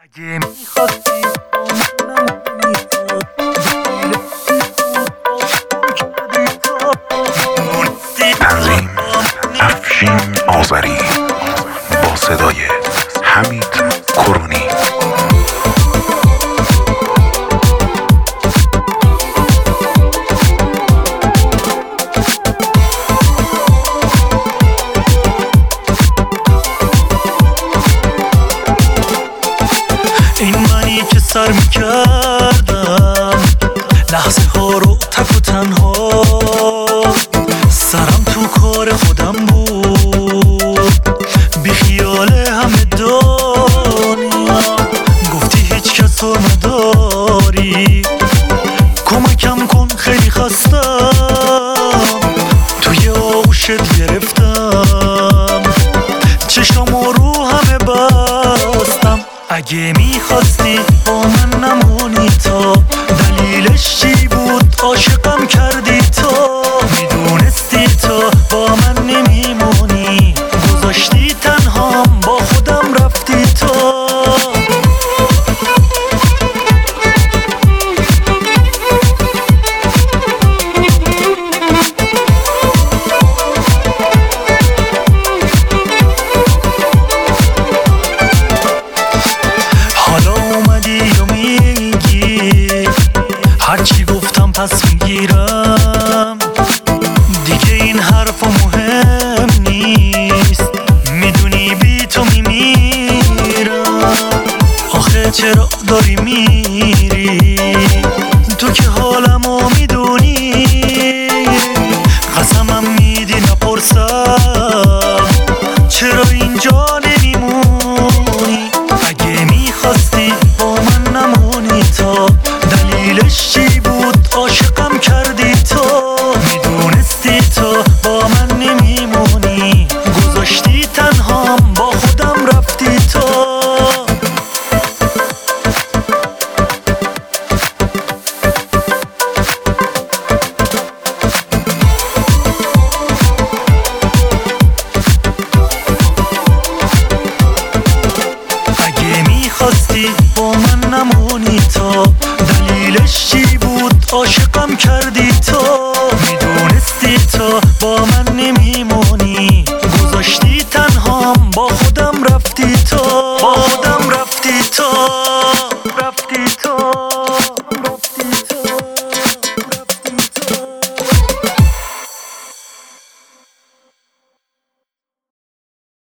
اگه میخواستی تنظیم افشین آذری با صدای حمید کرونی. این منی که سر میکردم لحظه ها رو تک و تنها، سرم تو کار خودم بود بی خیال همه دنیا. گفتی هیچ کس رو نداری، کمکم کن خیلی خستم، توی آغوشت گرفتم، چشامو رو همه بستم. اگه میخواستی با من نمونی تا دلیلش چی بود عاشقم کردی تا میدونستی تا با من نمیمونی، گذاشتی تنهام با خودم رفتی تا. هرچی گفتم پس میگیرم دیگه، این حرفا مهم نیست، میدونی بی تو میمیرم. آخه چرا داری میری تو که حالمو میدونی، قسمم میدی نپرسم چرا اینجا نمیمونی. اگه میخواستی با من نمونی تا دلیلش چی بود عاشقم کردی تو میدونستی تو با من نمیمونی، گذاشتی تنهام با خودم رفتی تو. اگه میخواستی با من نمونی تا دلیلش چی بود عاشقم کردی تو میدونستی تو با من نمیمونی، گذاشتی تنهام با خودم رفتی تو.